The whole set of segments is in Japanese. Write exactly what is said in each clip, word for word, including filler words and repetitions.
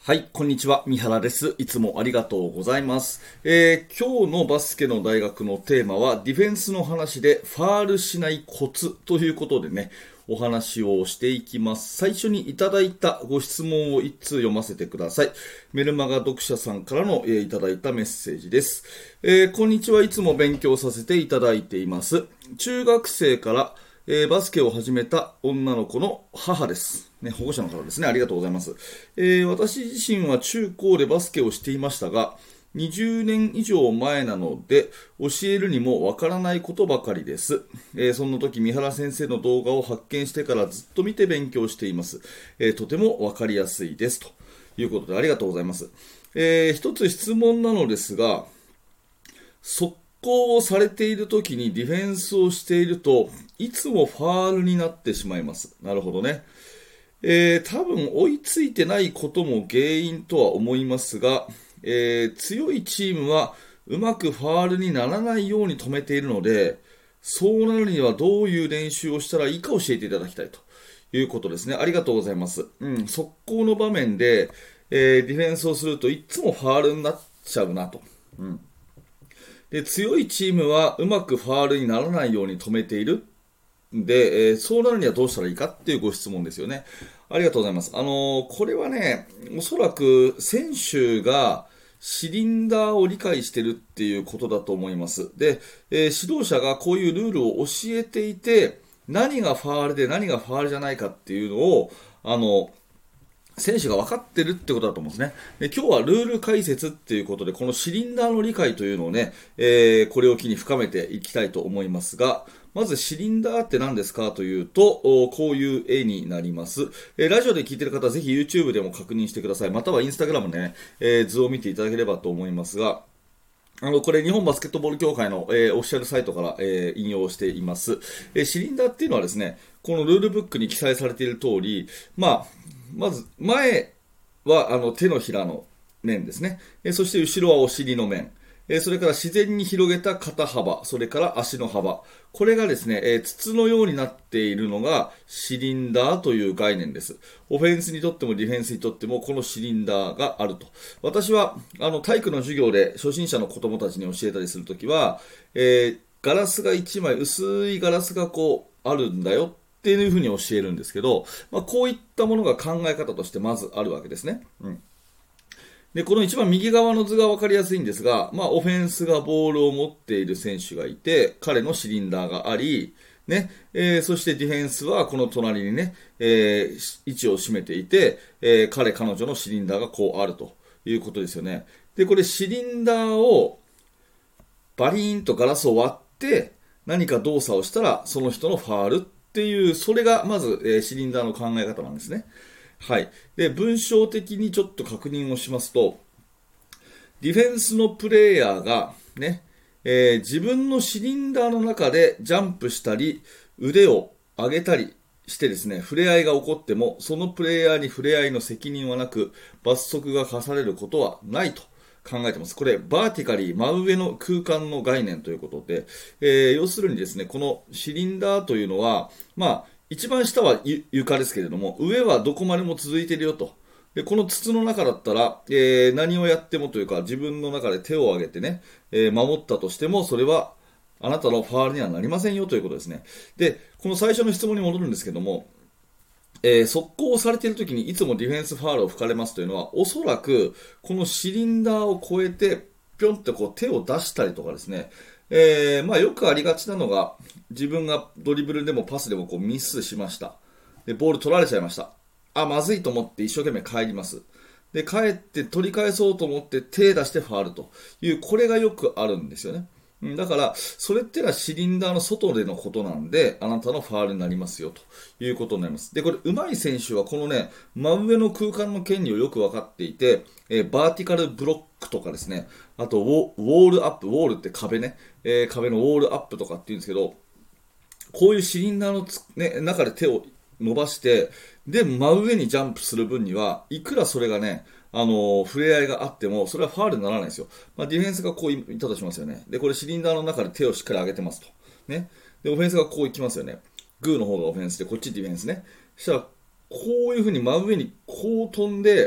はい、こんにちは。三原です。いつもありがとうございます。えー今日のバスケの大学のテーマはディフェンスの話でファールしないコツということでね、お話をしていきます。最初にいただいたご質問を一通読ませてください。メルマガ読者さんからの、えーいただいたメッセージです。えーこんにちは。いつも勉強させていただいています。中学生からえーバスケを始めた女の子の母です。ね、保護者の方ですね。ありがとうございます。えー私自身は中高でバスケをしていましたが、にじゅうねん以上前なので、教えるにもわからないことばかりです。えーそんな時、三原先生の動画を発見してからずっと見て勉強しています。えーとてもわかりやすいです。ということで、ありがとうございます。えー一つ質問なのですが、速攻をされている時にディフェンスをしているといつもファールになってしまいます。なるほどね。えー多分追いついてないことも原因とは思いますが、えー強いチームはうまくファールにならないように止めているので、そうなるにはどういう練習をしたらいいか教えていただきたいということですね。ありがとうございます。うん、速攻の場面で、えーディフェンスをするといつもファールになっちゃうなと。うんで強いチームはうまくファールにならないように止めているんで、えーそうなるにはどうしたらいいかっていうご質問ですよね。ありがとうございます。あのーこれはね、おそらく選手がシリンダーを理解しているっていうことだと思います。で、えー指導者がこういうルールを教えていて、何がファールで何がファールじゃないかっていうのを、あの、選手が分かってるってことだと思うんですね。で今日はルール解説っていうことで、このシリンダーの理解というのをね、えーこれを機に深めていきたいと思いますが、まずシリンダーって何ですかというと、おこういう絵になります。えーラジオで聞いてる方はぜひ YouTube でも確認してください。または Instagram でね、えー図を見ていただければと思いますが、あの、これ日本バスケットボール協会の、えーオフィシャルサイトから、えー引用しています、えーシリンダーっていうのはですね、このルールブックに記載されている通り、まあ、まず前はあの手のひらの面ですね。えーそして後ろはお尻の面。えーそれから自然に広げた肩幅、それから足の幅。これがですね、えー筒のようになっているのがシリンダーという概念です。オフェンスにとってもディフェンスにとってもこのシリンダーがあると。私はあの体育の授業で初心者の子供たちに教えたりするときは、えーガラスがいちまい、薄いガラスがこうあるんだよっていうふうに教えるんですけど、まあ、こういったものが考え方としてまずあるわけですね。うんで、この一番右側の図が分かりやすいんですが、まあ、オフェンスがボールを持っている選手がいて、彼のシリンダーがあり、ね、えーそしてディフェンスはこの隣にね、えー位置を占めていて、えー彼、彼女のシリンダーがこうあるということですよね。で、これシリンダーをバリーンとガラスを割って何か動作をしたらその人のファールっていう、それがまず、えーシリンダーの考え方なんですね。はい。で、文章的にちょっと確認をしますと、ディフェンスのプレイヤーがね、えー自分のシリンダーの中でジャンプしたり、腕を上げたりしてですね、触れ合いが起こっても、そのプレイヤーに触れ合いの責任はなく、罰則が課されることはないと考えてます。これ、バーティカリー、真上の空間の概念ということで、えー要するにですね、このシリンダーというのは、まあ、一番下はゆ床ですけれども、上はどこまでも続いているよと。で、この筒の中だったら、えー何をやってもというか、自分の中で手を挙げてね、えー守ったとしても、それはあなたのファールにはなりませんよということですね。で、この最初の質問に戻るんですけども、えー速攻をされているときにいつもディフェンスファールを吹かれますというのは、おそらくこのシリンダーを越えて、ぴょんってこう手を出したりとかですね、えーまあ、よくありがちなのが、自分がドリブルでもパスでもこうミスしました。で、ボール取られちゃいました。あ、まずいと思って一生懸命帰ります。で、帰って取り返そうと思って手出してファールという、これがよくあるんですよね。うんだから、それっていうのはシリンダーの外でのことなんで、あなたのファールになりますよということになります。で、これ、上手い選手はこのね、真上の空間の権利をよく分かっていて、えーバーティカルブロックとかですね、あとウォ、ウォールアップ、ウォールって壁ね、えー壁のウォールアップとかって言うんですけど、こういうシリンダーのつ、ね、中で手を伸ばして、で、真上にジャンプする分には、いくらそれがね、あのー触れ合いがあっても、それはファールにならないんですよ。まあ、ディフェンスがこういったとしますよね。で、これシリンダーの中で手をしっかり上げてますと。ね。で、オフェンスがこういきますよね。グーの方がオフェンスで、こっちディフェンスね。そしたら、こういう風に真上にこう飛んで、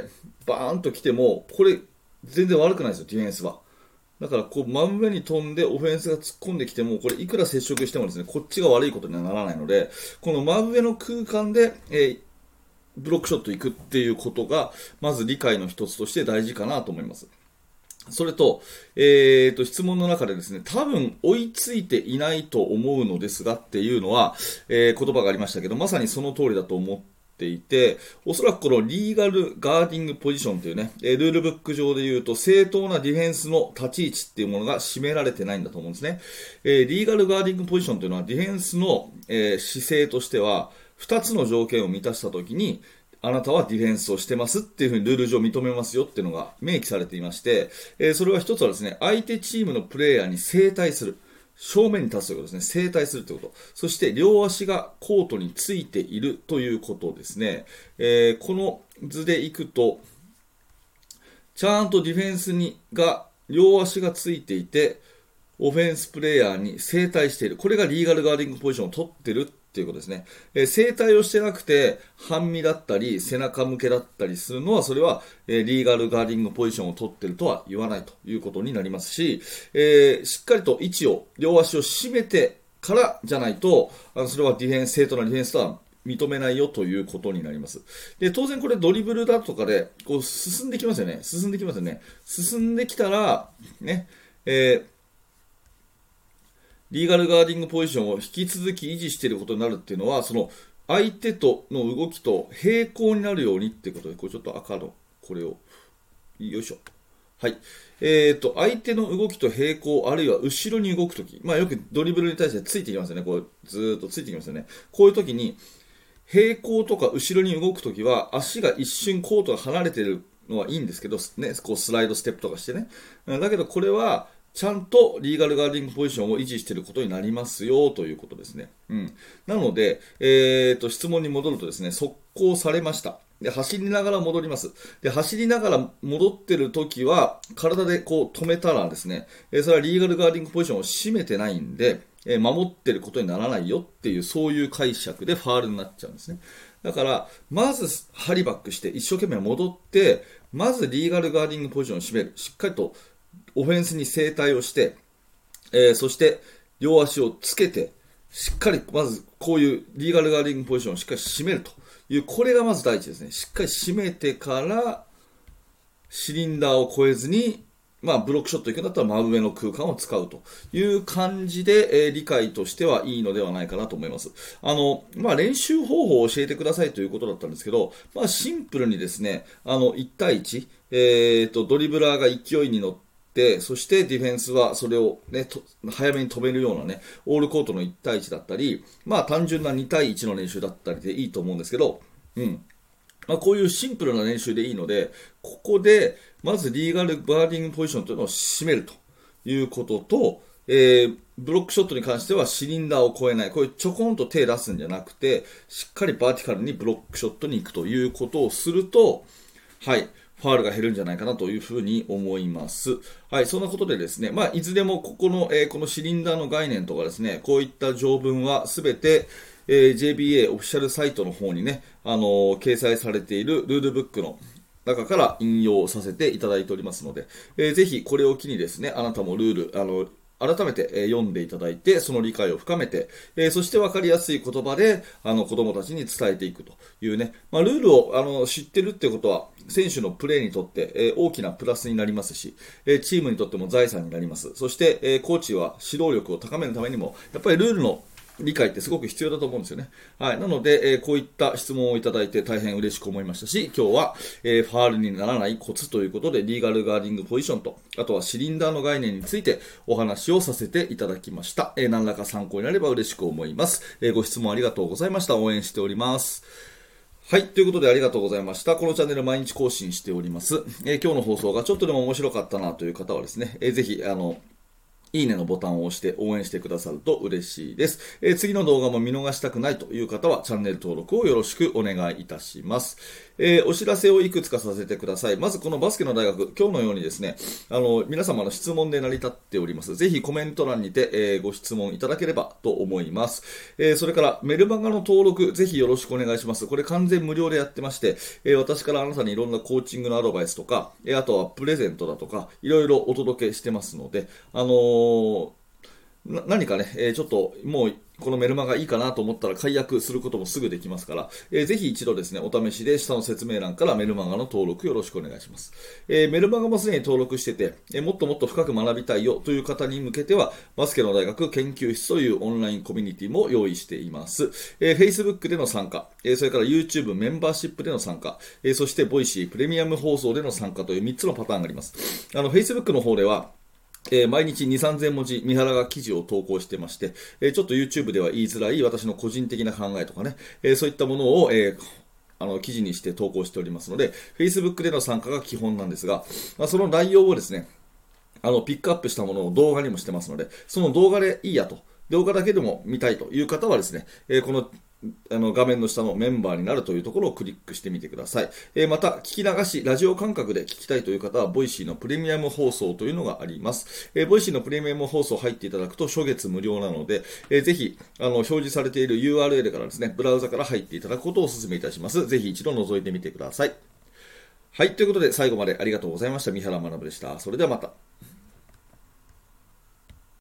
バーンと来ても、これ全然悪くないですよ、ディフェンスは。だからこう真上に飛んでオフェンスが突っ込んできても、これいくら接触してもですね、こっちが悪いことにはならないので、この真上の空間で、えー、ブロックショット行くっていうことが、まず理解の一つとして大事かなと思います。それと、えーと、質問の中でですね、多分追いついていないと思うのですがっていうのは、えー、言葉がありましたけど、まさにその通りだと思っていて、おそらくこのリーガルガーディングポジションというね、ルールブック上で言うと正当なディフェンスの立ち位置っていうものが占められてないんだと思うんですね。えー、リーガルガーディングポジションというのはディフェンスの、えー、姿勢としては、ふたつの条件を満たしたときに、あなたはディフェンスをしてますっていうふうにルール上認めますよっていうのが明記されていまして、えー、それは一つはですね、相手チームのプレイヤーに正対する。正面に立つということですね。正対するということ。そして両足がコートについているということですね。えー、この図でいくと、ちゃんとディフェンスにが両足がついていて、オフェンスプレイヤーに正対している。これがリーガルガーディングポジションを取ってるっていうことですね。えー、正対をしてなくて、半身だったり、背中向けだったりするのは、それは、えー、リーガルガーディングポジションを取ってるとは言わないということになりますし、えー、しっかりと位置を、両足を締めてからじゃないと、あのそれはディフェンス、正当なディフェンスとは認めないよということになります。で、当然これドリブルだとかで、こう進んできますよね。進んできますよね。進んできたら、ね、えーリーガルガーディングポジションを引き続き維持していることになるっていうのは、その相手との動きと平行になるようにっていうことで、これちょっと赤のこれを、よいしょ。はい。えーと、相手の動きと平行、あるいは後ろに動くとき、まあよくドリブルに対してついてきますよね。こう、ずーっとついてきますよね。こういうときに、平行とか後ろに動くときは、足が一瞬コートが離れているのはいいんですけど、ね、こうスライドステップとかしてね。だけどこれは、ちゃんとリーガルガーディングポジションを維持していることになりますよということですね。うん。なので、えーと、質問に戻るとですね、速攻されました。で、走りながら戻ります。で、走りながら戻ってるときは、体でこう止めたらですね、えー、それはリーガルガーディングポジションを締めてないんで、えー、守ってることにならないよっていう、そういう解釈でファールになっちゃうんですね。だから、まず、ハリバックして、一生懸命戻って、まずリーガルガーディングポジションを締める。しっかりと、オフェンスに正対をして、えー、そして両足をつけて、しっかりまずこういうリーガルガーディングポジションをしっかり締めるという、これがまず第一ですね。しっかり締めてからシリンダーを越えずに、まあブロックショットいくんだったら真上の空間を使うという感じで、えー、理解としてはいいのではないかなと思います。あの、まあ練習方法を教えてくださいということだったんですけど、まあシンプルにですね、あのいち対いち、えーと、ドリブラーが勢いに乗って、そしてディフェンスはそれを、ね、と早めに止めるようなね、オールコートのいち対いちだったり、まあ単純なに対いちの練習だったりでいいと思うんですけど、うん。まあ、こういうシンプルな練習でいいので、ここでまずリーガルガーディングポジションというのを締めるということと、えー、ブロックショットに関してはシリンダーを超えない。こういうちょこんと手出すんじゃなくて、しっかりバーティカルにブロックショットに行くということをすると、はい、ファールが減るんじゃないかなというふうに思います。はい、そんなことでですね、まあ、いずれもここの、えー、このシリンダーの概念とかですね、こういった条文はすべて、えー、ジェービーエー オフィシャルサイトの方にね、あのー、掲載されているルールブックの中から引用させていただいておりますので、えー、ぜひこれを機にですね、あなたもルール、あの、改めて読んでいただいて、その理解を深めて、えー、そして分かりやすい言葉で、あの、子供たちに伝えていくというね、まあ、ルールを、あの、知ってるってことは、選手のプレーにとって、えー、大きなプラスになりますし、えー、チームにとっても財産になります。そして、えー、コーチは指導力を高めるためにも、やっぱりルールの理解ってすごく必要だと思うんですよね。はい。なので、えー、こういった質問をいただいて大変嬉しく思いましたし、今日は、えー、ファールにならないコツということで、リーガルガーディングポジションと、あとはシリンダーの概念についてお話をさせていただきました。えー、何らか参考になれば嬉しく思います。えー、ご質問ありがとうございました。応援しております。はい。ということでありがとうございました。このチャンネル毎日更新しております。えー、今日の放送がちょっとでも面白かったなという方はですね、えー、ぜひ、あの、いいねのボタンを押して応援してくださると嬉しいです。えー、次の動画も見逃したくないという方はチャンネル登録をよろしくお願いいたします。 えー、お知らせをいくつかさせてください。まずこのバスケの大学、今日のようにですね、あの、皆様の質問で成り立っております。ぜひコメント欄にて、えー、ご質問いただければと思います。えー、それからメルマガの登録、ぜひよろしくお願いします。これ完全無料でやってまして、えー、私からあなたにいろんなコーチングのアドバイスとか、えー、あとはプレゼントだとか、いろいろお届けしてますので、あのーな何かね、えーちょっともうこのメルマガいいかなと思ったら解約することもすぐできますから、えーぜひ一度ですね、お試しで下の説明欄からメルマガの登録よろしくお願いします。えーメルマガもすでに登録してて、えーもっともっと深く学びたいよという方に向けては、バスケの大学研究室というオンラインコミュニティも用意しています。えー Facebook での参加、えーそれから YouTube メンバーシップでの参加、えーそして Voicy プレミアム放送での参加というみっつのパターンがあります。あの Facebook の方では、えー毎日に、さんぜん文字、三原が記事を投稿してまして、えーちょっと YouTube では言いづらい私の個人的な考えとかね、えーそういったものを、えーあの記事にして投稿しておりますので、Facebook での参加が基本なんですが、まあ、その内容をですね、あのピックアップしたものを動画にもしてますので、その動画でいいやと、動画だけでも見たいという方はですね、えーこのあの画面の下のメンバーになるというところをクリックしてみてください。えーまた、聞き流し、ラジオ感覚で聞きたいという方は、ボイシーのプレミアム放送というのがあります。えー、ボイシーのプレミアム放送入っていただくと、初月無料なので、えーぜひ、あの、表示されている ユーアールエル からですね、ブラウザから入っていただくことをお勧めいたします。ぜひ一度覗いてみてください。はい、ということで最後までありがとうございました。三原学でした。それではまた。